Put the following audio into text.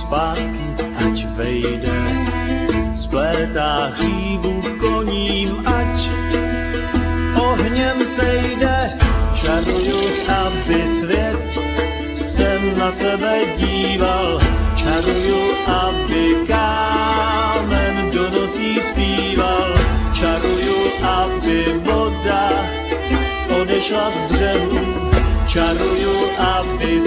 zpátky, ať vejde. Splétá hřívu koním, ať ohněm sejde. Čaruju, aby svět se na sebe díval. Čaruju, aby kámen do nocí zpíval. Čaruju, aby voda odešla z břehu. Čaruju, aby